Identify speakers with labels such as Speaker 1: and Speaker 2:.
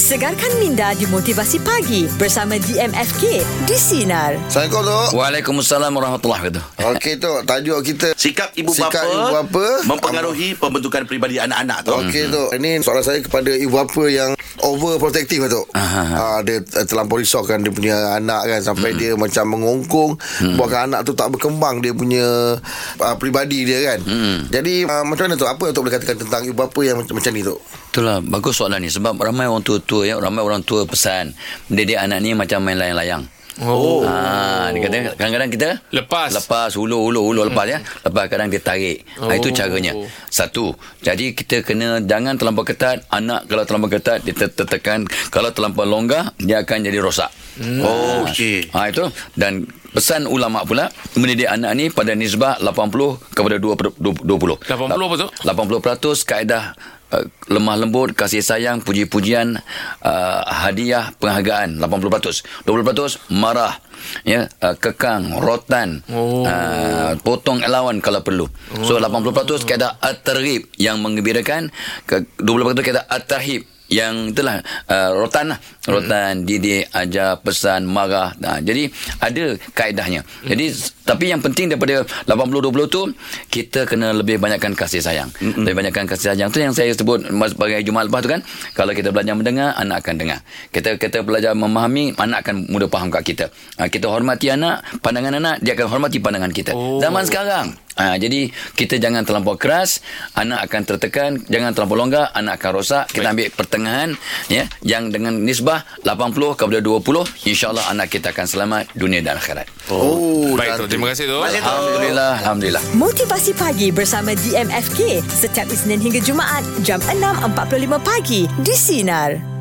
Speaker 1: Segarkan minda di Motivasi Pagi bersama DMFK di Sinar.
Speaker 2: Assalamualaikum, Tok.
Speaker 3: Waalaikumsalam warahmatullahi wabarakatuh.
Speaker 2: Okey, Tok. Tajuk kita
Speaker 4: Sikap ibu bapa mempengaruhi pembentukan peribadi anak-anak tu.
Speaker 2: Okey, Tok. Ini soalan saya kepada ibu bapa yang overprotective, Tok. Dia terlampau risaukan dia punya anak kan, sampai dia macam mengongkong buatkan anak tu tak berkembang dia punya peribadi dia kan. Jadi macam mana, Tok? Apa Tok boleh katakan tentang ibu bapa yang macam ni, Tok?
Speaker 3: Itulah bagus soalan ni, sebab ramai orang tua-tua ramai orang tua pesan mendidik anak ni macam main layang-layang. Dia kata kadang-kadang kita lepas hulu lepas ya. Lepas kadang dia tarik. Itu caranya. Satu. Jadi kita kena jangan terlampau ketat. Anak kalau terlampau ketat dia tertekan. Kalau terlampau longgar dia akan jadi rosak.
Speaker 4: Okey.
Speaker 3: Itu. Dan pesan ulama pula mendidik anak ni pada nisbah 80 kepada 20.
Speaker 5: 80 apa tu?
Speaker 3: 80% kaedah lemah lembut, kasih sayang, puji-pujian, hadiah, penghargaan. 80%. 20% marah, ya, kekang, rotan, potong elawan kalau perlu. So 80% kaedah at-targhib yang menggembirakan, 20% kaedah at-tarhib yang itulah rotan lah. Rotan, didik, ajar, pesan, marah. Jadi ada kaedahnya. Jadi tapi yang penting daripada 80-20 tu, kita kena lebih banyakkan kasih sayang. Lebih banyakkan kasih sayang tu yang saya sebut sebagai Jumaat lepas tu kan. Kalau kita belajar mendengar, anak akan dengar. Kita belajar memahami, anak akan mudah faham kat kita. Kita hormati anak, pandangan anak, dia akan hormati pandangan kita. Zaman sekarang. Jadi kita jangan terlampau keras, anak akan tertekan. Jangan terlampau longgar, anak akan rosak. Kita ambil pertengahan, ya, yang dengan nisbah 80 kepada 20, insya-Allah anak kita akan selamat dunia dan akhirat.
Speaker 5: Baik, Tok. Terima kasih, Tok.
Speaker 3: Alhamdulillah.
Speaker 1: Motivasi Pagi bersama DMFK setiap Isnin hingga Jumaat jam 6.45 pagi di Sinar.